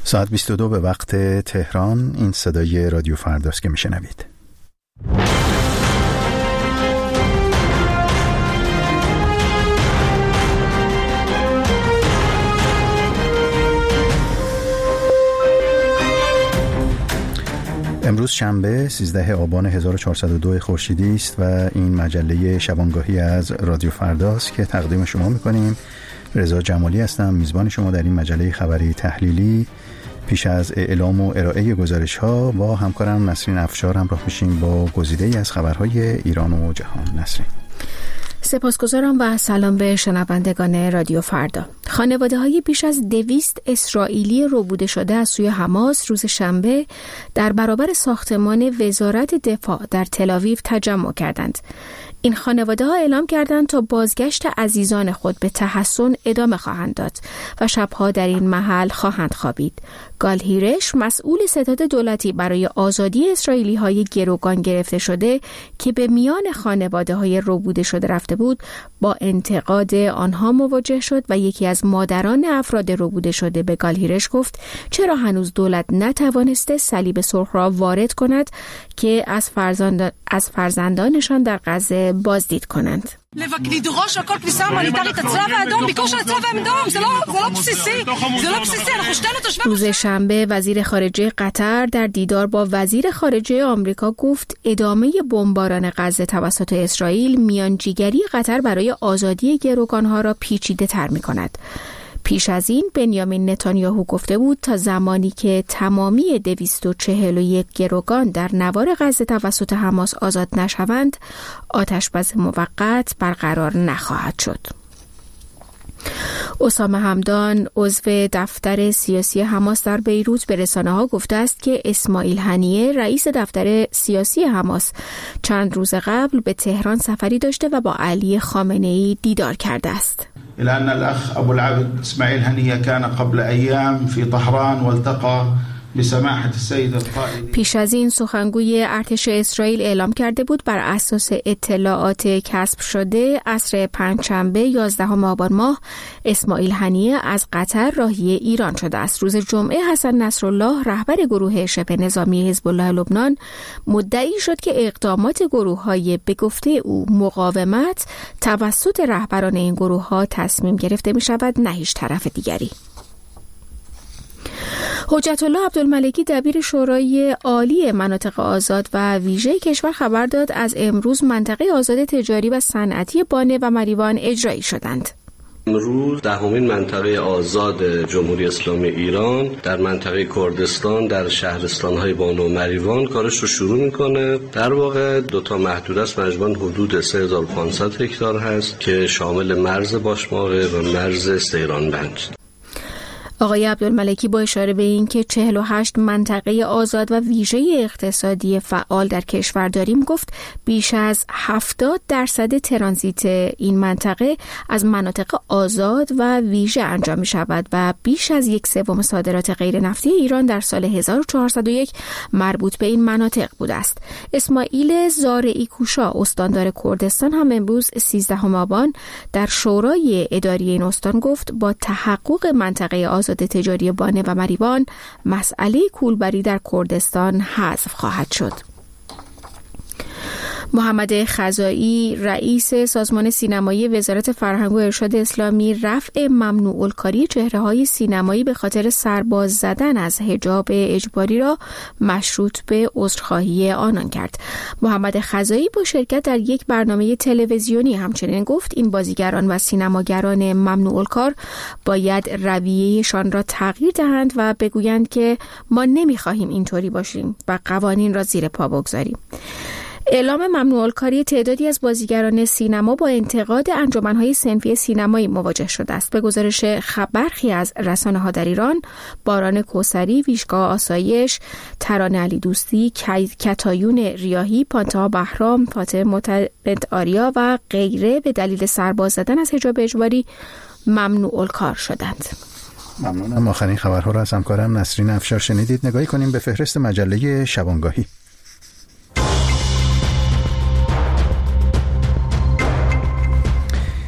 ساعت 22 به وقت تهران. این صدای رادیو فرداست که میشنوید. امروز شنبه 13 آبان 1402 خورشیدی است و این مجله شبانگاهی از رادیو فرداست که تقدیم شما میکنیم. رضا جمالی هستم، میزبان شما در این مجله خبری تحلیلی. پیش از اعلام و ارائه گزارش‌ها با همکارم نسرین افشار همراه میشیم با گزیده‌ای از خبرهای ایران و جهان. نسرین. سپاسگزارم و سلام به شنوندگان رادیو فردا. خانواده‌های بیش از 200 اسرائیلی ربوده شده از سوی حماس روز شنبه در برابر ساختمان وزارت دفاع در تل‌آویو تجمع کردند. این خانواده‌ها اعلام کردند تا بازگشت عزیزان خود به تحسن ادامه خواهند داد و شبها در این محل خواهند خوابید. گال هیرش، مسئول ستاد دولتی برای آزادی اسرائیلی‌های گروگان گرفته شده که به میان خانواده‌های ربوده شده رفته بود، با انتقاد آنها مواجه شد و یکی از مادران افراد ربوده شده به گال هیرش گفت چرا هنوز دولت نتوانسته صلیب سرخ را وارد کند که از فرزندانشان در غزه بازدید کنند. לדרוש הכל כניסה הומניטרית הצלב האדום, ביקור של הצלב האדום, זה לא בסיסי, זה לא בסיסי, אנחנו שתינו תושבי. روز شنبه وزیر خارجه قطر در دیدار با وزیر خارجه آمریکا گفت ادامه بمباران غزه توسط اسرائیل میانجیگری قطر برای آزادی گروگانها را پیچیده تر می کند. پیش از این بنیامین نتانیاهو گفته بود تا زمانی که تمامی 241 گروگان در نوار غزه توسط حماس آزاد نشوند، آتشبس موقت برقرار نخواهد شد. اسامه همدان، عضو دفتر سیاسی حماس در بیروت، به رسانه‌ها گفته است که اسماعیل هنیه، رئیس دفتر سیاسی حماس، چند روز قبل به تهران سفری داشته و با علی خامنه‌ای دیدار کرده است. إلى أن الأخ أبو العبد إسماعيل هنية كان قبل أيام في طهران والتقى بسماحة السيد القائد. پیش از این سخنگوی ارتش اسرائیل اعلام کرده بود بر اساس اطلاعات کسب شده عصر پنجشنبه 11 آبان ماه اسماعیل هنیه از قطر راهی ایران شده است. روز جمعه حسن نصرالله، رهبر گروه شبه نظامی حزب الله لبنان، مدعی شد که اقدامات گروه‌های به گفته او مقاومت توسط رهبران این گروه‌ها تصمیم گرفته می‌شود، نه هیچ طرف دیگری. حجت الله عبدالملکی، دبیر شورای عالی مناطق آزاد و ویژه کشور، خبر داد از امروز منطقه آزاد تجاری و صنعتی بانه و مریوان اجرایی شدند. امروز 10مین منطقه آزاد جمهوری اسلامی ایران در منطقه کردستان در شهرستان‌های بانو و مریوان کارش رو شروع میکنه. در واقع 2 محدوده است، مجموعاً حدود 3500 هکتار هست که شامل مرز باشماقه و مرز سیرانبند. آقای عبدالملکی با اشاره به این که 48 منطقه آزاد و ویژه اقتصادی فعال در کشور داریم، گفت بیش از 70% ترانزیت این منطقه از مناطق آزاد و ویژه انجام می شود و بیش از 1/3 صادرات غیر نفتی ایران در سال 1401 مربوط به این مناطق بوده است. اسماعیل زارعی کوشا، استاندار کردستان، هم امروز 13 آبان در شورای اداری این استان گفت با تحقق منطقه آزاد تجاری بانه و مریوان، مسئله کولبری در کردستان حذف خواهد شد. محمد خزائی، رئیس سازمان سینمایی وزارت فرهنگ و ارشاد اسلامی، رفع ممنوع الکاری چهره‌های سینمایی به خاطر سرباز زدن از حجاب اجباری را مشروط به عذرخواهی آنان کرد. محمد خزائی با شرکت در یک برنامه تلویزیونی همچنین گفت این بازیگران و سینماگران ممنوع الکار باید رویه‌شان را تغییر دهند و بگویند که ما نمی‌خواهیم اینطوری باشیم و قوانین را زیر پا بگذاریم. اعلام ممنوع الکاری تعدادی از بازیگران سینما با انتقاد انجمن‌های صنفی سینمایی مواجه شده است. به گزارش برخی از رسانه‌ها در ایران، باران کوثری، ویژگاه آسایش، ترانه علی دوستی، کتایون ریاحی، پانتا بهرام، فاطمه معتمد آریا و غیره به دلیل سرباز زدن از حجاب اجباری ممنوع الکار شدند. ممنونم. آخرین خبرها را از همکارم نسرین افشار شنیدید. نگاهی کنیم به فهرست مجله شبانگاهی.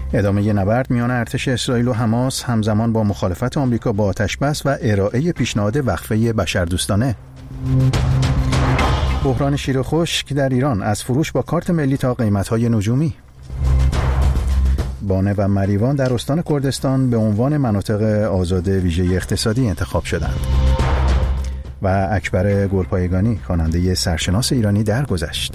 ادامه نبرد میان ارتش اسرائیل و حماس همزمان با مخالفت آمریکا با آتش‌بس و ارائه پیشنهاد وقفه بشردوستانه. بحران شیر خشک در ایران، از فروش با کارت ملی تا قیمت‌های نجومی. بانه و مریوان در استان کردستان به عنوان مناطق آزاد ویژه اقتصادی انتخاب شدند. و اکبر گلپایگانی، خواننده سرشناس ایرانی، درگذشت.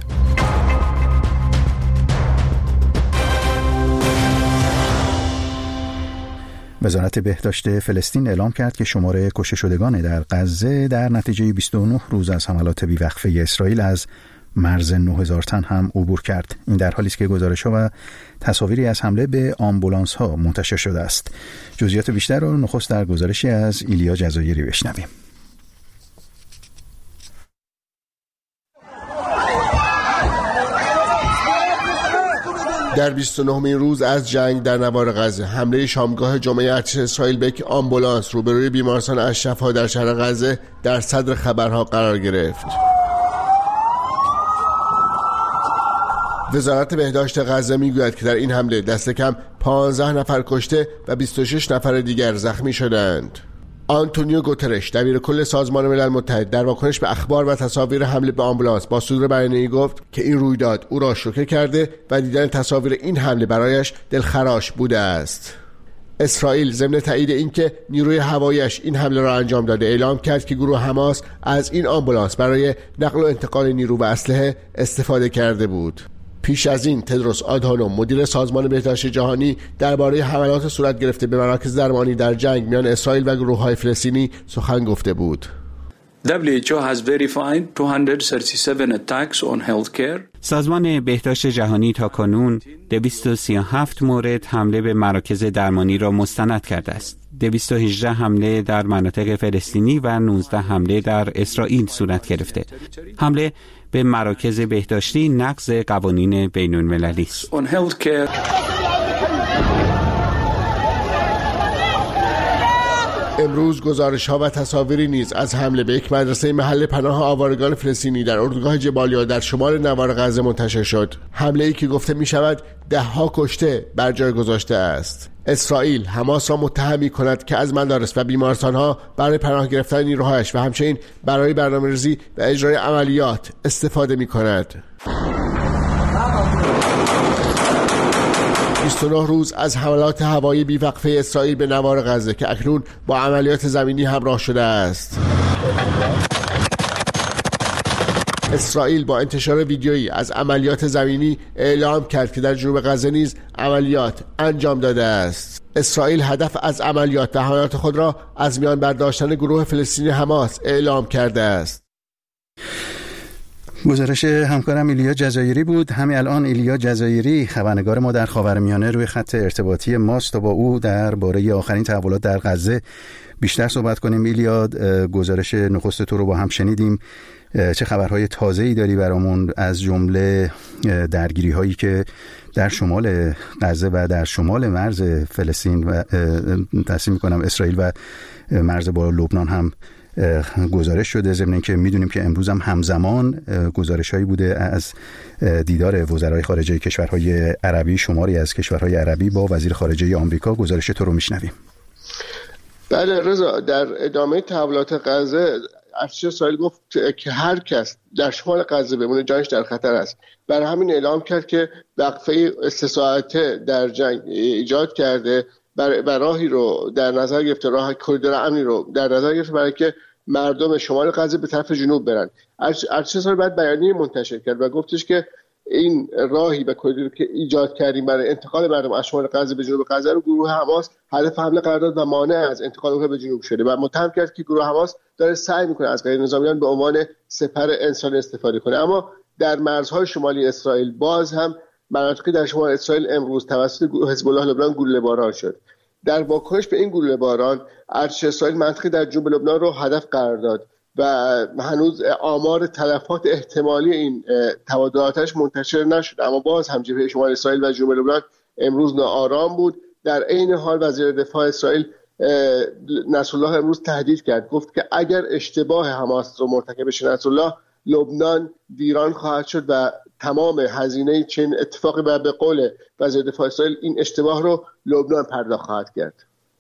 وزارت بهداشت فلسطین اعلام کرد که شماره کشته شدگان در غزه در نتیجه 29 روز از حملات بیوقفه اسرائیل از مرز 9000 تن هم عبور کرد. این در حالی است که گزارش‌ها و تصاویری از حمله به آمبولانس‌ها منتشر شده است. جزئیات بیشتر رو نخست در گزارشی از ایلیا جزایری بشنویم. در 29مین روز از جنگ در نوار غزه، حمله شامگاه جمعه ارتش اسرائیل به یک آمبولانس روبروی بیمارستان اشرف‌ها در شهر غزه در صدر خبرها قرار گرفت. وزارت بهداشت غزه میگوید که در این حمله دست کم 15 نفر کشته و 26 نفر دیگر زخمی شدند. آنتونیو گوترش، دبیر کل سازمان ملل متحد، در واکنش به اخبار و تصاویر حمله به آمبولانس با صدور بیانیه‌ای گفت که این رویداد او را شوکه کرده و دیدن تصاویر این حمله برایش دلخراش بوده است. اسرائیل ضمن تایید اینکه نیروی هواییش این حمله را انجام داده، اعلام کرد که گروه حماس از این آمبولانس برای نقل و انتقال نیرو و اسلحه استفاده کرده بود. پیش از این تدروس آدهانوم، مدیر سازمان بهداشت جهانی، درباره حملات صورت گرفته به مراکز درمانی در جنگ میان اسرائیل و گروه‌های فلسطینی سخن گفته بود. WHO has verified 237 attacks on healthcare. سازمان بهداشت جهانی تاکنون 237 مورد حمله به مراکز درمانی را مستند کرده است. 218 حمله در مناطق فلسطینی و 19 حمله در اسرائیل صورت گرفته. حمله به مراکز بهداشتی نقض قوانین بین‌المللی است. امروز گزارش‌ها و تصاویری نیز از حمله به یک مدرسه محل پناه آوارگان فلسطینی در اردوگاه جبالیا در شمال نوار غزه منتشر شد. حمله‌ای که گفته می‌شود 10 کشته بر جای گذاشته است. اسرائیل حماس را متهم می‌کند که از مدارس و بیمارستان‌ها برای پناه گرفتن نیروهایش و همچنین برای برنامه‌ریزی و اجرای عملیات استفاده می‌کند. 29 روز از حملات هوایی بیوقفه اسرائیل به نوار غزه که اکنون با عملیات زمینی همراه شده است. اسرائیل با انتشار ویدیویی از عملیات زمینی اعلام کرد که در جنوب غزه نیز عملیات انجام داده است. اسرائیل هدف از عملیات و حملات خود را از میان برداشتن گروه فلسطینی حماس اعلام کرده است. گزارش همکارم ایلیا جزایری بود. همین الان ایلیا جزایری، خبرنگار ما در خاورمیانه، روی خط ارتباطی ماست تا با او درباره آخرین تحولات در غزه بیشتر صحبت کنیم. ایلیا، گزارش نخست تو رو با هم شنیدیم. چه خبرهای تازه‌ای داری برامون، از جمله درگیری هایی که در شمال غزه و در شمال مرز فلسطین و تصمیم می‌کنم اسرائیل و مرز با لبنان هم گزارش شده، ضمن اینکه میدونیم که امروز هم همزمان گزارش‌هایی بوده از دیدار وزرای خارجه کشورهای عربی، شماری از کشورهای عربی با وزیر خارجه آمریکا. گزارش تو رو میشنویم. بله رضا، در ادامه تحولات غزه ارتش اسرائیل گفت که هر کس در شمال غزه بمونه جانش در خطر است. برای همین اعلام کرد که وقفه 3 ساعته در جنگ ایجاد کرده و راهی رو در نظر گرفته، راه کریدور امنی رو در نظر گرفته برای که مردم شمال غزه به طرف جنوب برن. ارتش اسرائیل بعد بیانیه منتشر کرد و گفتش که این راهی و کریدوری که ایجاد کردیم برای انتقال مردم از شمال غزه به جنوب غزه رو گروه حماس هدف حمله قرار داد و مانع از انتقال اونها به جنوب شده و متهم کرد که گروه حماس داره سعی میکنه از غیر نظامیان به عنوان سپر انسانی استفاده کنه. اما در مرزهای شمالی اسرائیل باز هم مناطقی در شمال اسرائیل امروز توسط حزب الله لبنان گلوله باران شد. در واکنش به این گلوله باران ارتش اسرائیل منطقه در جنوب لبنان رو هدف قرار داد و هنوز آمار تلفات احتمالی این تبادلاتش منتشر نشد، اما باز هم جبهه شمال اسرائیل و جنوب لبنان امروز ناآرام بود. در عین حال وزیر دفاع اسرائیل نصرالله امروز تهدید کرد، گفت که اگر اشتباه حماس رو مرتکب بشه نصرالله لبنان ویران خواهد شد و تمام هزینه چنین اتفاقی به قول وزیر دفاع اسرائیل این اشتباه رو لبنان پرداخت خواهد کرد.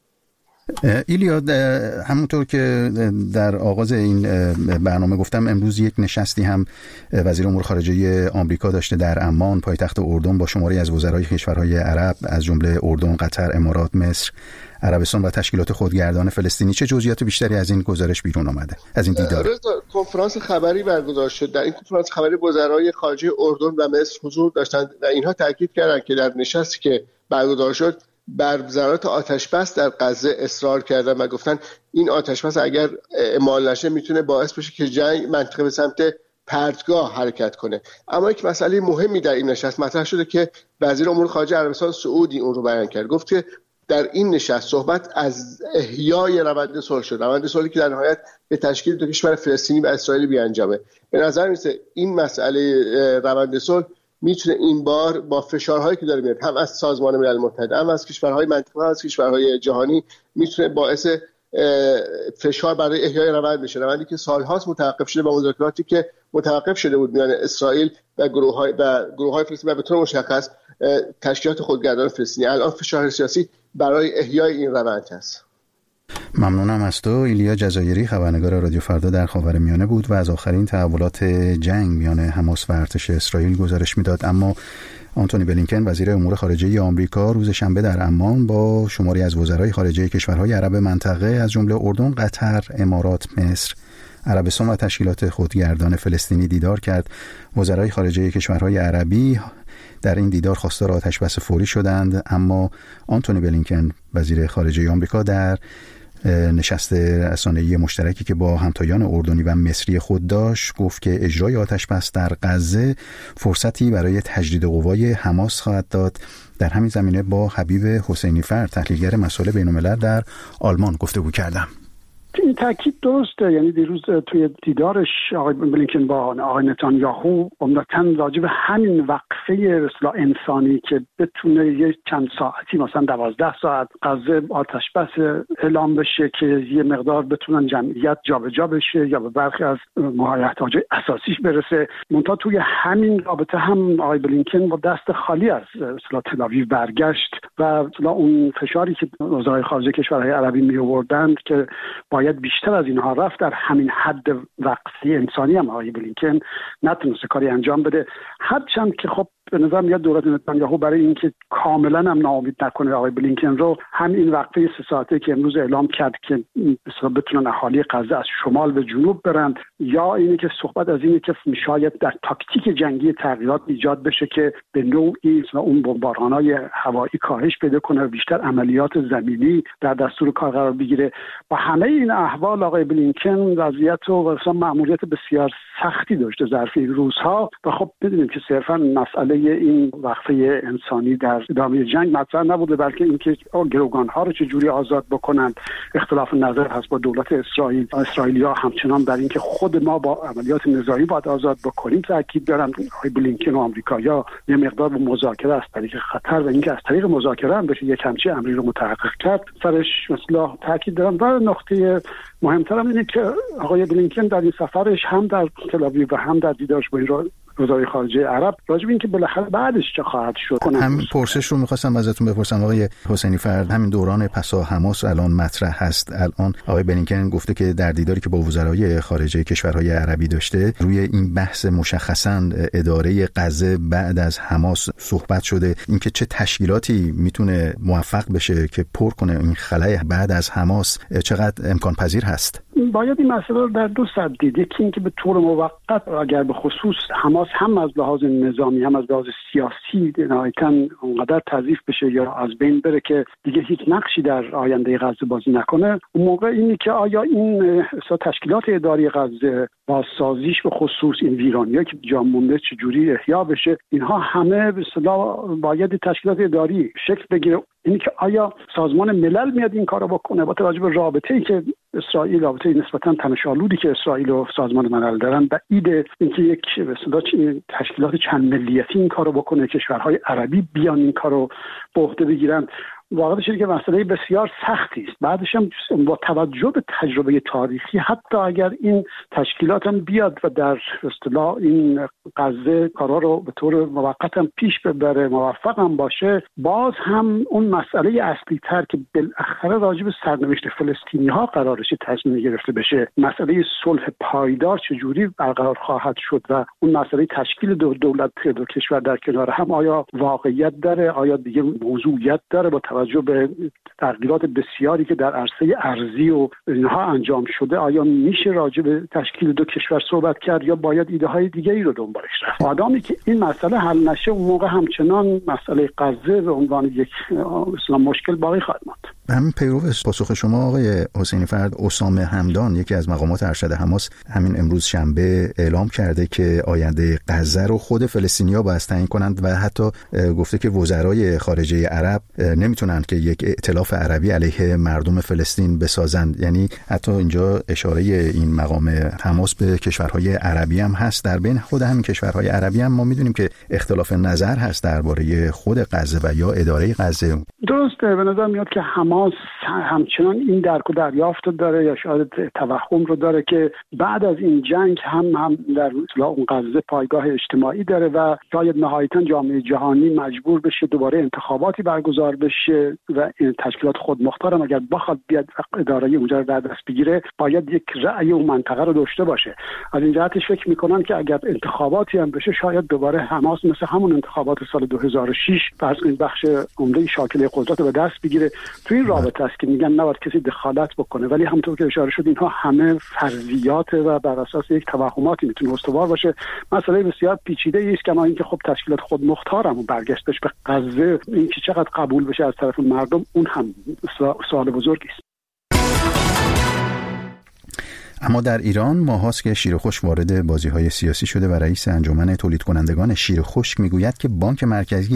ایلیا، همونطور که در آغاز این برنامه گفتم، امروز یک نشستی هم وزیر امور خارجه آمریکا داشته در عمان پایتخت اردن با شماری از وزرای کشورهای عرب از جمله اردن، قطر، امارات، مصر، عربستان و تشکیلات خودگردان فلسطینی. چه جزئیات بیشتری از این گزارش بیرون آمده، از این دیدار؟ کنفرانس خبری برگزار شد. در این کنفرانس خبری وزرای خارجه اردن و مصر حضور داشتند و اینها تاکید کردند که در نشستی که برگزار شد بر ضرورت آتش‌بس در غزه اصرار کردن و گفتن این آتش‌بس اگر اعمال نشه میتونه باعث بشه که جنگ منطقه به سمت پرتگاه حرکت کنه. اما یک مسئله مهمی در این نشست مطرح شده که وزیر امور خارجه عربستان سعودی اون رو بیان کرد. گفت که در این نشست صحبت از احیای روند صلح شد، روند صلحی که در نهایت به تشکیل دو کشور فلسطینی و اسرائیلی بیانجامه. به نظر میاد این مسئله روند صلح میتونه این بار با فشارهایی که داره میاد هم از سازمان ملل متحد، هم از کشورهای منطقه، هم از کشورهای جهانی، میتونه باعث فشار برای احیای روند بشه. روندی که سالهاست متوقف شده با مذاکراتی که متوقف شده بود میان اسرائیل و گروه‌های فلسطینی و به طور مشخص تشکیلات خودگردان فلسطینی. الان فشار سیاسی برای احیای این روند هست. ممنونم از تو. ایلیا جزایری، خبرنگار رادیو فردا در خاورمیانه بود و از آخرین تحولات جنگ میان حماس و ارتش اسرائیل گزارش میداد. اما آنتونی بلینکن وزیر امور خارجه آمریکا روز شنبه در عمان با شماری از وزرای خارجه کشورهای عرب منطقه از جمله اردن، قطر، امارات، مصر، عربستان و تشکیلات خودگردان فلسطینی دیدار کرد. وزرای خارجه کشورهای عربی در این دیدار خواستار آتش‌بس فوری شدند، اما آنتونی بلینکن وزیر خارجه آمریکا در نشست رسانه‌ای مشترکی که با همتایان اردنی و مصری خود داشت گفت که اجرای آتش‌بس در غزه فرصتی برای تجدید قوای حماس خواهد داد. در همین زمینه با حبیب حسینی فر، تحلیلگر مسائل بین‌الملل در آلمان گفتگو کردم. این تاکید درسته. یعنی دیروز توی دیدارش آقای بلینکن با آقای نتانیاهو عمدتاً راجع به همین وقفه اصلاح انسانی که بتونه یک چند ساعتی مثلا 12 ساعت غزه آتش بس اعلام بشه که یه مقدار بتونن جمعیت جابجا بشه یا به برخی از احتیاجات اساسیش برسه. منتها توی همین رابطه هم آقای بلینکن با دست خالی از اصلاح تل‌آویو برگشت و اصلاح اون فشاری که وزرای خارجه کشورهای عربی می آوردند که باید بیشتر از اینها رفت، در همین حد وقفه انسانی هم آقای بلینکن نتونسته کاری انجام بده. هرچند که خب به نظر میاد دولت نتانیاهو برای اینکه کاملا هم ناامید نکنه آقای بلینکن رو، هم این وقفه 3 ساعته که امروز اعلام کرد که بتونن اهالی غزه از شمال به جنوب برن، یا اینی که صحبت از اینه که شاید در تاکتیک جنگی تغییرات ایجاد بشه که به نوعی اون بمباران‌های هوایی کاهش پیدا کنه و بیشتر عملیات زمینی در دستور کار قرار بگیره. با همه این احوال آقای بلینکن وضعیت رو مثلا مأموریت بسیار سختی داشته ظرف این روزها و خب می‌دونیم که صرفاً مسئله این وقفه انسانی در ادامه جنگ مطرح نبوده، بلکه اینکه گروگان‌ها رو چجوری آزاد بکنند. اختلاف نظر هست با دولت اسرائیل. اسرائیلی‌ها همچنان در اینکه خود ما با عملیات نظامی باید آزاد بکنیم تاکید دارن. آقای بلینکن و آمریکایی‌ها یه مقدار به مذاکره از طریق خطر و اینکه از طریق مذاکره هم بشه یک همچین امری رو متحقق کرد سرش مثلا تاکید دارن. و نقطه مهمتر هم اینه که آقای بلینکن در این سفرش هم در تل‌آویو و هم در دیدارش با وزرای خارجه عرب راجع به اینکه بالاخره بعدش چه خواهد شد هم پرسش رو می‌خواستم ازتون بپرسم آقای حسینی فرد. همین دوران پسا حماس الان مطرح هست. الان آقای بلینکن گفته که در دیداری که با وزرای خارجه کشورهای عربی داشته روی این بحث مشخصاً اداره غزه بعد از حماس صحبت شده، اینکه چه تشکیلاتی میتونه موفق بشه که پر کنه این خلأ بعد از حماس، چقدر امکان پذیر هست؟ باید این مسئله رو در دو سطح دید. یکی اینکه به طور موقت اگر به خصوص حماس هم از لحاظ نظامی هم از لحاظ سیاسی نهایتاً اونقدر تضعیف بشه یا از بین بره که دیگه هیچ نقشی در آینده غزه بازی نکنه، اون موقع اینی که آیا این تشکیلات اداری غزه با سازیش به خصوص این ویرانی‌ها که جا مونده چجوری احیا بشه، اینها همه به اصطلاح باید تشکیلات اداری شکل بگیره. اینی که آیا سازمان ملل میاد این کارو بکنه با توجه به رابطه‌ای که اسرائیل، رابطه نسبتاً تنش‌آلودی که اسرائیل و سازمان ملل دارن، بعید اینکه یک به اصطلاح تشکیلات چند ملیتی این کارو بکنه، کشورهای عربی بیان این کارو به عهده بگیرن. واقعا شده که مسئله بسیار سختی است. بعدش هم با توجه به تجربه تاریخی حتی اگر این تشکیلات هم بیاد و در اصطلاح این غزه کارا رو به طور موقت هم پیش ببره، موفق هم باشه، باز هم اون مسئله اصلی تر که بالاخره راجع به سرنوشت فلسطینی ها قرارش تصمیم گرفته بشه، مسئله صلح پایدار چجوری برقرار خواهد شد و اون مسئله تشکیل دو دولت دو کشور در کنار هم آیا واقعیت داره، آیا دیگه موضوعیت داره با توجه به تغییرات بسیاری که در عرصه ارضی و اینها انجام شده، آیا میشه راجع به تشکیل دو کشور صحبت کرد یا باید ایده های دیگه‌ای رو دنبالش رفت؟ آدمی که این مسئله حل نشه اون موقع همچنان مسئله غزه به عنوان یک مشکل باقی خواهد ماند. همین پیرو پاسخ شما آقای حسینی فرد، اسامه همدان یکی از مقامات ارشد حماس همین امروز شنبه اعلام کرده که آینده غزه رو خود فلسطینی‌ها باید تعیین کنند و حتی گفته که وزرای خارجه عرب نمیتونن که یک ائتلاف عربی علیه مردم فلسطین بسازند. یعنی حتی اینجا اشاره این مقام حماس به کشورهای عربی هم هست. در بین خود همین کشورهای عربی هم ما میدونیم که اختلاف نظر هست درباره خود غزه و یا اداره غزه. درسته، به نظر میاد که حماس همچنان این درک و دریافت داره یا شاید توهم رو داره که بعد از این جنگ هم در اون غزه پایگاه اجتماعی داره و شاید نهایتاً جامعه جهانی مجبور بشه دوباره انتخاباتی برگزار بشه و این تشکیلات خودمختار هم اگر بخواد بیاد اداره اونجا رو در دست بگیره باید یک رأی اون منطقه رو داشته باشه. از این جهتش فکر میکنن که اگر انتخاباتی هم بشه شاید دوباره حماس مثل همون انتخابات سال 2006 فرض کنید بخش عمده شاکله قدرت رو به دست بگیره. تو این رابطه است که میگن نباید کسی دخالت بکنه، ولی همونطور که اشاره شد اینها همه فرضیات و بر اساس یک توهماتی میتونه استوار باشه. مسئله بسیار پیچیده است که ما اینکه خب تشکیلات خودمختارمون برگشتش به غزه اینکه چقدر قبول بشه از طرف مردم اون هم سوال بزرگی است. اما در ایران ماهاست که شیر خشک وارد بازی‌های سیاسی شده و رئیس انجمن تولید کنندگان شیر خشک میگوید که بانک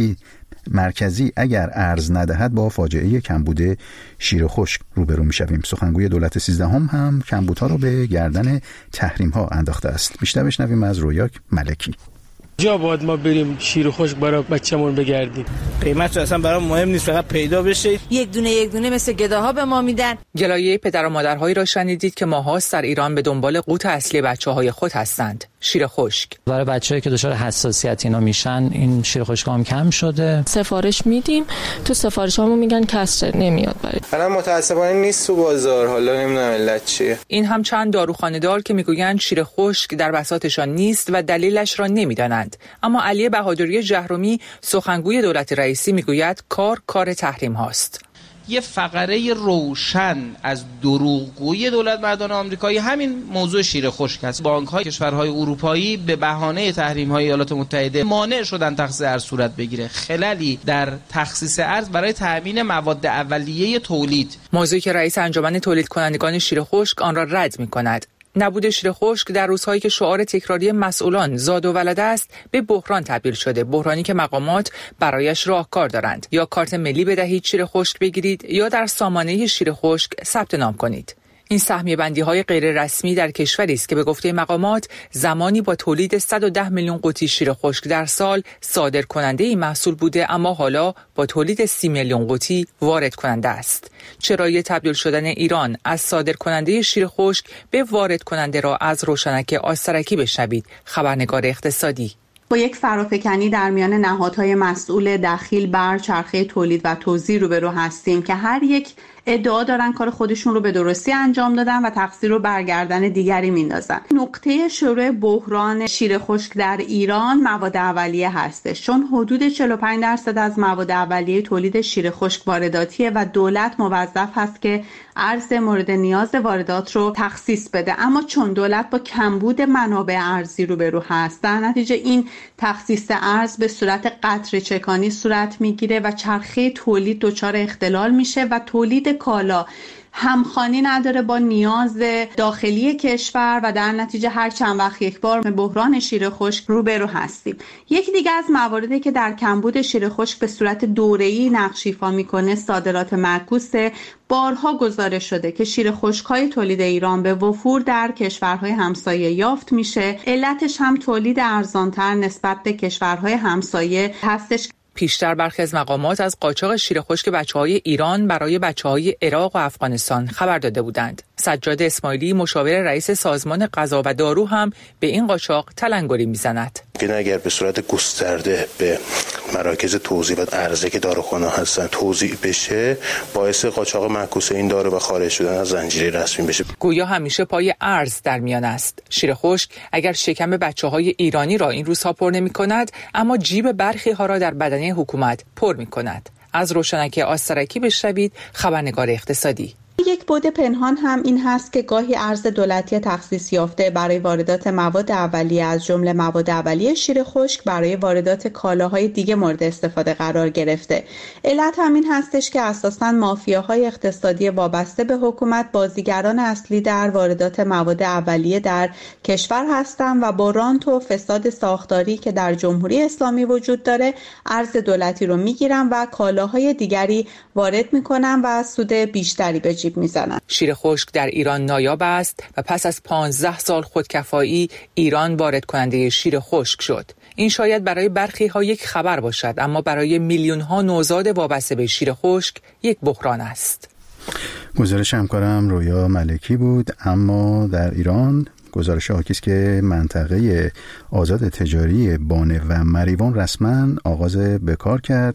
مرکزی اگر ارز ندهد با فاجعه کمبود شیر خشک روبرو میشویم. سخنگوی دولت 13 هم کمبودها را به گردن تحریم ها انداخته است. بیشتر بشنویم از رویاک ملکی. جا باید ما بریم شیر خشک برای بچه‌مون بگردیم. قیمت اصلا برام مهم نیست، فقط پیدا بشه. یک دونه مثل گداها به ما میدن. گلایه پدر و مادرهایی را شنیدید که ماهاست در ایران به دنبال قوت اصلی بچه‌های خود هستند. شیر خشک. برای بچه‌ای که دچار حساسیت اینا میشن این شیر خشک هم کم شده. سفارش میدیم، تو سفارشامون میگن کسر نمیاد برای. الان متأسفانه نیست تو بازار، حالا نمیدونم علت چیه. این هم چند داروخانه‌دار که میگویند شیر خشک در بساطشان نیست و دلیلش را نمیدانند. اما علی بهادری جهرومی سخنگوی دولت رئیسی میگوید کار تحریم هاست. یه فقره روشن از دروغگویی دولت مردان آمریکایی همین موضوع شیر خشک است. بانک‌های کشورهای اروپایی به بهانه تحریم‌های ایالات متحده مانع شدن تخصیص ارز صورت بگیره. خللی در تخصیص ارز برای تامین مواد اولیه تولید. موضوعی که رئیس انجمن تولید کنندگان شیر خشک آن را رد می‌کند. نبود شیر خشک در روزهایی که شعار تکراری مسئولان زاد و ولد است به بحران تبدیل شده، بحرانی که مقامات برایش راهکار دارند. یا کارت ملی بدهید شیر خشک بگیرید یا در سامانه شیر خشک ثبت نام کنید. این سهمیه بندی های غیر رسمی در کشوری است که به گفته مقامات زمانی با تولید 110 میلیون قوطی شیر خشک در سال صادر کننده این محصول بوده، اما حالا با تولید 30 میلیون قوطی وارد کننده است. چرایی تبدیل شدن ایران از صادر کننده شیر خشک به وارد کننده را از روشنک آسترکی بشنوید. خبرنگار اقتصادی. با یک فرافکنی در میان نهادهای مسئول دخیل بر چرخه تولید و توزیع روبرو هستیم که هر یک ادعا دارن کار خودشون رو به درستی انجام دادن و تقصیر رو برگردن دیگری میندازن. نقطه شروع بحران شیر خشک در ایران مواد اولیه هستش، چون حدود 45% از مواد اولیه تولید شیر خشک وارداتیه و دولت موظف هست که ارز مورد نیاز واردات رو تخصیص بده. اما چون دولت با کمبود منابع ارزی روبرو هست، در نتیجه این تخصیص ارز به صورت قطره چکانی صورت میگیره و چرخه تولید دچار اختلال میشه و تولید کالا همخوانی نداره با نیاز داخلی کشور و در نتیجه هر چند وقت یک بار به بحران شیر خشک روبرو هستیم. یکی دیگه از مواردی که در کمبود شیر خشک به صورت دوره‌ای نقش ایفا میکنه صادرات معکوسه. بارها گزارش شده که شیر خشک‌های تولید ایران به وفور در کشورهای همسایه یافت میشه. علتش هم تولید ارزانتر نسبت به کشورهای همسایه هستش. پیشتر برخی از مقامات از قاچاق شیر خشک بچه‌های ایران برای بچه‌های عراق و افغانستان خبر داده بودند. سجاد اسماعیلی مشاور رئیس سازمان غذا و دارو هم به این قاچاق تلنگری میزند. اگر به صورت گسترده به مراکز توزیع و عرضه که داروخانه هستن توزیع بشه، باعث قاچاق معکوس این دارو و خارج شدن از زنجیره رسمی بشه. گویا همیشه پای ارز در میان است. شیر خشک اگر شکم بچه‌های ایرانی را این روزها پر نمی‌کند، اما جیب برخی ها را در بدنه حکومت پر می‌کند. از روشنک آسترکی بشنوید خبرنگار اقتصادی. یک بعد پنهان هم این هست که گاهی ارز دولتی تخصیص یافته برای واردات مواد اولیه از جمله مواد اولیه شیر خشک برای واردات کالاهای دیگه مورد استفاده قرار گرفته. علت همین هستش که اساساً مافیاهای اقتصادی وابسته به حکومت بازیگران اصلی در واردات مواد اولیه در کشور هستند و با رانت و فساد ساختاری که در جمهوری اسلامی وجود داره ارز دولتی رو میگیرن و کالاهای دیگری وارد میکنن و سود بیشتری به جیب میزنن. شیر خشک در ایران نایاب است و پس از 15 سال خودکفایی ایران وارد کننده شیر خشک شد. این شاید برای برخی ها یک خبر باشد، اما برای میلیون ها نوزاد وابسته به شیر خشک یک بحران است. گزارش همکارم رویا ملکی بود. اما در ایران گزارش حاکی است که منطقه آزاد تجاری بانه و مریوان رسما آغاز به کار کرد.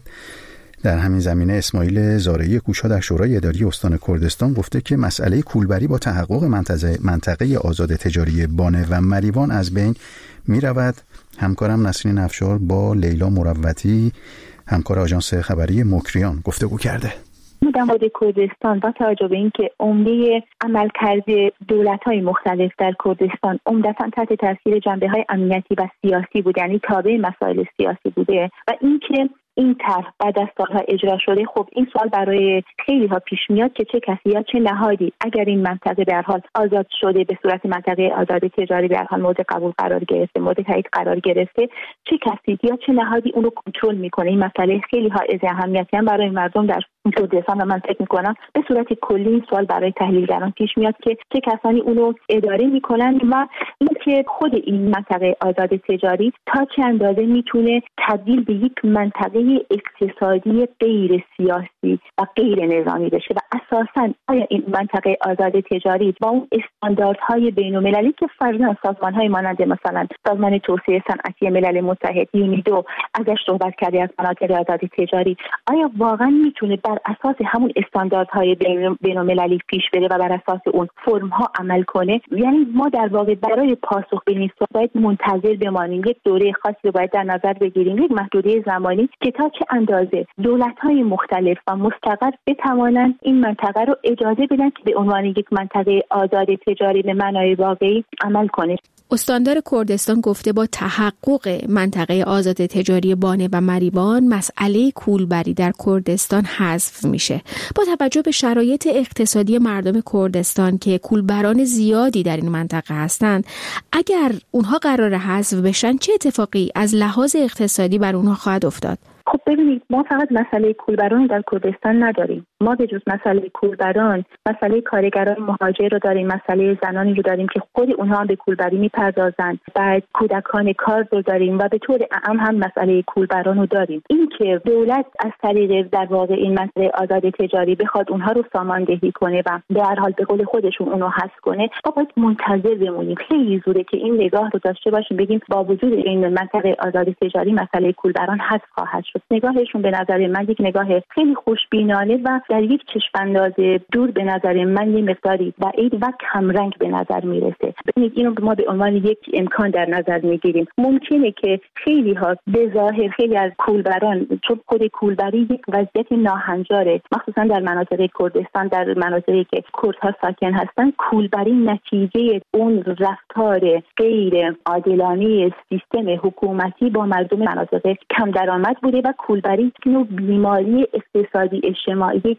در همین زمینه اسماعیل زارعی کوشا در شورای اداری استان کردستان گفته که مسئله کولبری با تحقق منطقه آزاد تجاری بانه و مریوان از بین می رود. همکارم نسرین افشار با لیلا مروتی همکار آژانس خبری مکریان گفتگو کرده. در مورد کردستان با توجه به اینکه عمده عملکرد دولت‌های مختلف در کردستان عمدتاً تحت تاثیر جنبه‌های امنیتی و سیاسی بود، یعنی تابع مسائل سیاسی بوده و اینکه این طرح بعد از سالها اجرا شده، خب این سوال برای خیلی ها پیش میاد که چه کسی یا چه نهادی اگر این منطقه به هر حال آزاد شده به صورت منطقه آزاد تجاری به هر حال مورد قبول قرار گرفته، مورد تایید قرار گرفته، چه کسی یا چه نهادی اون رو کنترل میکنه. این مسئله خیلی ها از اهمیتی هم برای مردم در کردستان و من فکر میکنم به صورت کلی این سوال برای تحلیلگران پیش میاد که چه کسانی اون رو اداره میکنن و اینکه خود این منطقه آزاد تجاری تا چه اندازه میتونه تبدیل به یک منطقه اقتصادی غیر سیاسی و غیر نظامی بشه و اساساً آیا این منطقه آزاد تجاری با اون استانداردهای بین‌المللی که فرضاً سازمان‌های مانند مثلا سازمان توسعه صنعتی ملل متحد یونیدو ازش صحبت کرده از مناطق آزاد تجاری، آیا واقعاً میتونه بر اساس همون استانداردهای بین‌المللی پیش بره و بر اساس اون فرم‌ها عمل کنه؟ یعنی ما در واقع برای پاسخ به این سوال باید منتظر بمانیم، یک دوره خاصی رو باید در نظر بگیریم، یک محدوده زمانی که تا چه اندازه دولت‌های مختلف و مستقر بتوانند این منطقه رو اجازه بدن که به عنوان یک منطقه آزاد تجاری به معنای واقعی عمل کنه. استاندار کردستان گفته با تحقق منطقه آزاد تجاری بانه و مریوان مسئله کولبری در کردستان حذف میشه. با توجه به شرایط اقتصادی مردم کردستان که کولبران زیادی در این منطقه هستند، اگر اونها قرار حذف بشن چه اتفاقی از لحاظ اقتصادی بر اونها خواهد افتاد؟ خب ببینید، ما فقط مسئله کولبران در کردستان نداریم. ما به جز مسئله کولبران مسئله کارگران مهاجر رو داریم، مسئله زنانی رو داریم که خود اونها هم به کولبری میپردازند، بعد کودکان کار رو داریم و به طور عام هم مسئله کولبران رو داریم. این که دولت از طریق در واقع این مسئله آزاد تجاری بخواد اونها رو ساماندهی کنه و به هر حال به قول خودشون اونو حذف کنه، ما باید منتظر بمونیم. خیلی زوده که این نگاه رو داشته باشیم بگیم با وجود این منطقه آزاد تجاری مسئله کولبران حذف خواهد شد. نگاهشون به نظر من یک نگاه خیلی خوشبینانه و در یک چشم‌انداز دور به نظر من یه مقداری بعید و کمرنگ به نظر میرسه. ببینید، اینو ما به عنوان یک امکان در نظر میگیریم. ممکنه که خیلی ها به ظاهر خیلی از کولبران، چون خود کولبری یک وضعیت ناهنجاره، مخصوصا در مناطق کردستان، در مناطقی که کردها ساکن هستن، کولبری نتیجه اون رفتار غیر عادلانه سیستم حکومتی با مردم مناطق کم درآمد بوده و کولبری نوع بیماری اقتصادی اجتماعی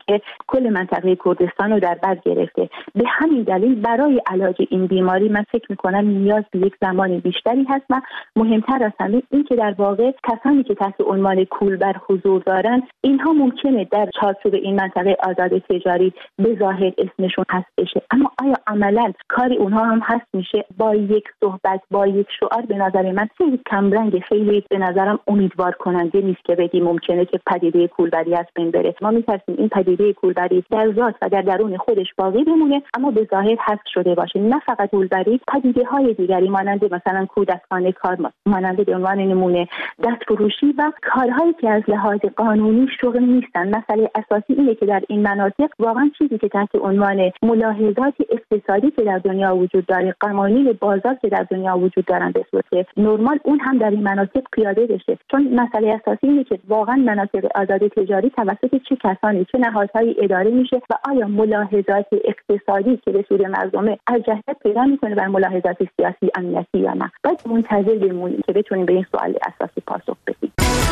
که کل منطقه کردستان رو در بر گرفته. به همین دلیل برای علاج این بیماری من فکر میکنم نیاز به یک زمان بیشتری هست و مهمتر از همه این که در واقع کسانی که تحت عنوان کولبر حضور دارن اینها ممکنه در چارچوب این منطقه آزاد تجاری به ظاهر اسمشون هست بشه، اما آیا عملا کاری اونها هم هست میشه؟ با یک صحبت، با یک شعار به نظر من خیلی کمرنگ، خیلی به نظرم امیدوار کننده نیست که بگی ممکنه که پدیده کولبری از بین بره. ما می‌ترسیم این پدیده کولبری در ذات و در درون خودش باقی بمونه اما به ظاهر حذف شده باشه. نه فقط کولبری، پدیده‌های دیگری مانند مثلا کودکان کار، مانند به عنوان نمونه دستفروشی و کارهایی که از لحاظ قانونی شغل نیستن. مسئله اساسی اینه که در این مناطق واقعا چیزی که تحت عنوان ملاحظات اقتصادی که در دنیا وجود داره، قوانین بازار که در دنیا وجود دارن به صورت نرمال، اون هم در این مناطق پیاده بشه. چون مسئله اساسی اینه که واقعا مناطق آزاد تجاری توسط چه کسانی، چه نهادهایی اداره میشه و آیا ملاحظات اقتصادی که به سود مردمه ارجحیت پیدا میکنه بر ملاحظات سیاسی امنیتی یا نه؟ باید منتظر بمونیم که بتونیم به این سوال اساسی پاسخ بدیم.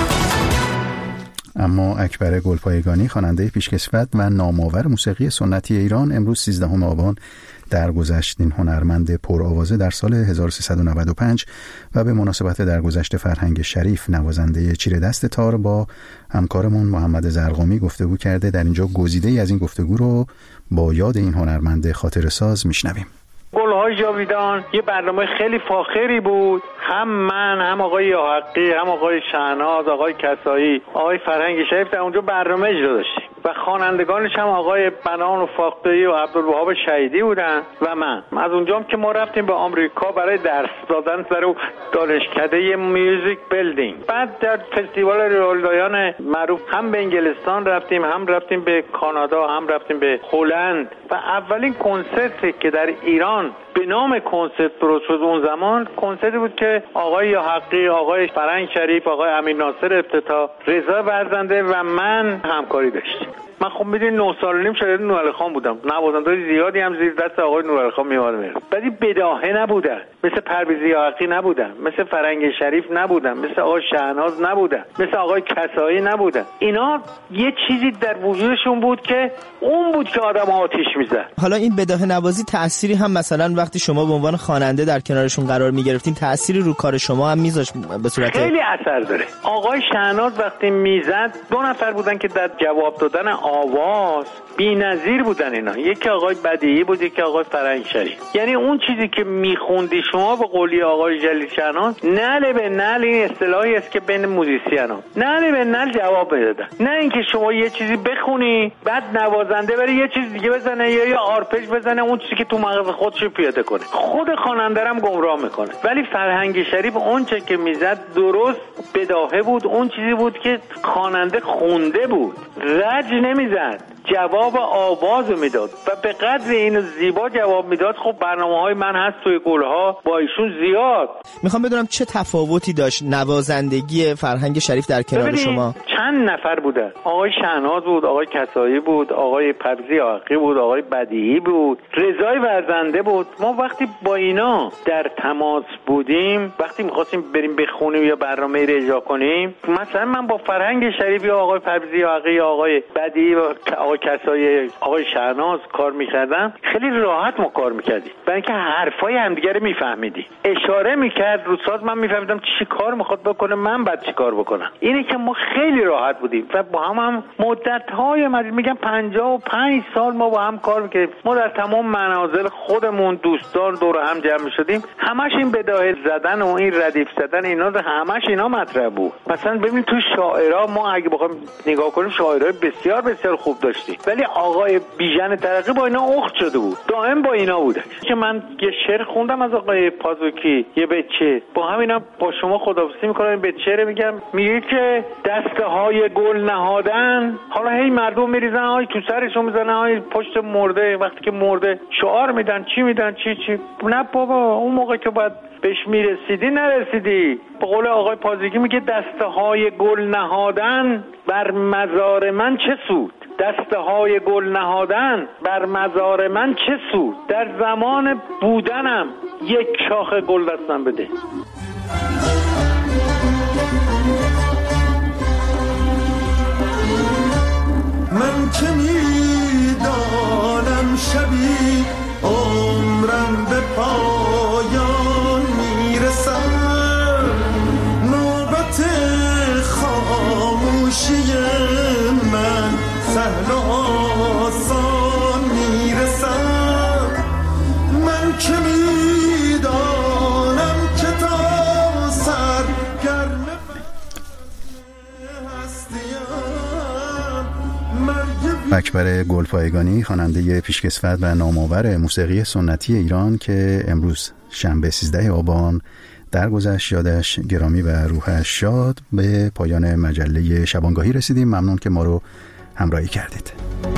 اما اکبر گلپایگانی، خواننده پیشکسوت و نامآور موسیقی سنتی ایران، امروز 13 آبان درگذشت. این هنرمند پرآوازه در سال 1395 و به مناسبت درگذشت فرهنگ شریف نوازنده چیره دست تار با همکارمون محمد زرقامی گفتگو کرده. در اینجا گزیده‌ای از این گفتگو رو با یاد این هنرمند خاطره ساز میشنویم. گل‌های جاویدان یه برنامه خیلی فاخری بود. هم من، هم آقای یاحقی، هم آقای شهناز، آقای کسایی، آقای فرهنگ شریف در اونجا برنامه اجرا داشتیم و خوانندگانش هم آقای بنان و فاخته‌ای و عبدالوهاب شهیدی بودن و من. از اونجا هم که ما رفتیم به آمریکا برای درس دادن در دانشکده میوزیک بیلدینگ. بعد در فستیوال رئالدایان معروف هم به انگلستان رفتیم، هم رفتیم به کانادا، هم رفتیم به هلند و اولین کنسرتی که در ایران به نام کنسرت درست شد اون زمان کنسرتی بود که آقای یاحقی، آقای فرهنگ شریف، آقای امیر ناصر افتتاح، رضا ورزنده و من همکاری داشتیم. من خب میدونی 9 سال و نیم شاگرد نورعلی خان بودم. نوازنده‌های زیادی هم زیر دست آقای نورعلی خان میومد میره. ولی بداهه نبودن. مثل پرویز یاحقی نبودن، مثل فرهنگ شریف نبودن، مثل آقای شهناز نبودن، مثل آقای کسایی نبودن. اینا یه چیزی در وجودشون بود که اون بود که آدم آتیش میزد. حالا این بداهه نوازی تأثیری هم مثلا وقتی شما به عنوان خواننده در کنارشون قرار میگرفتین تأثیری رو کار شما هم میذاشت به صورت خیلی اثر داره. آقای شهناز وقتی میزد 2 نفر بودن که در جواب دادن آواز بی‌نظیر بودن. اینا یکی آقای بدیعی بود، یکی آقای فرهنگ شریف. یعنی اون چیزی که میخوندی شما به قولی آقای جلیل شهناز نعل به نعل، این اصطلاحی است که بین موزیسینا نعل به نعل جواب میدادن. نه اینکه شما یه چیزی بخونی بعد نوازنده بره یه چیز دیگه بزنه یا یه آرپش بزنه اون چیزی که تو مغز خودش پیاده کنه، خود خواننده رو گمراه میکنه. ولی فرهنگ شریف اون چه که میزد درست بداهه بود، اون چیزی بود که خواننده خونده بود، رج نمیزد، جواب آواز میداد و به قدر اینو زیبا جواب میداد. خب برنامه‌های من هست توی گلها با ایشون زیاد. میخوام بدونم چه تفاوتی داشت نوازندگی فرهنگ شریف در کنار شما؟ چند نفر بودن. آقای شهناز بود، آقای کسایی بود، آقای پرویز یاحقی بود، آقای بدیعی بود، رضای ورزنده بود. ما وقتی با اینا در تماس بودیم، وقتی می‌خواستیم بریم بخونیم یا برنامه‌ای رو اجرا کنیم، مثلا من با فرهنگ شریف یا آقای پرویز یاحقی یا آقای بدیعی و آقای کسایی، آقای شهناز کار می‌کردم، خیلی راحت ما کار می‌کردیم. برای اینکه حرفای همدیگه رو می‌فهمیدیم. اشاره می‌کرد رو ساز، من می‌فهمیدم چی کار می‌خواد بکنه، من بعد چی کار بکنم. اینه که ما خیلی راحت بودیم و با هم مدت‌های میگم 55 سال ما با هم کار می‌کردیم. ما در تمام منازل خودمون دوستان دور هم جمع شدیم، همش این بداهه زدن و این ردیف زدن اینا همش اینا مطرح بود. مثلا ببین تو شاعرها ما اگه بخوایم نگاه کنیم شاعرای بسیار بسیار خوب داشتیم، ولی آقای بیژن ترقی با اینا اخت شده بود، دائم با اینا بوده. که من یه شعر خوندم از آقای پازوکی، یه بچه با همینا با شما خداحافظی می‌کنم. این بچه رو میگه که دسته‌های گل نهادن، حالا هی مردم میریزن های تو سرشون میزنن های پشت مرده، وقتی که مرده شعار میدن چی میدن چی نه بابا، اون موقع که باید بهش میرسیدی نرسیدی. به قول آقای پازوکی میگه دسته‌های گل نهادن بر مزار من چه سود، دسته‌های گل نهادن بر مزار من چه سود، در زمان بودنم یک شاخ گل دستم بده. من که میدانم شبی عمرم به پایان میرسم، نوبت خاموشی من سهل و آسان میرسم. من که میدانم که تا سر گرم اکبر گلپایگانی، خواننده پیشکسوت و نامآور موسیقی سنتی ایران که امروز شنبه 13 آبان درگذشت، یادش گرامی و روحش شاد. به پایان مجله شبانگاهی رسیدیم. ممنون که ما رو همراهی کردید.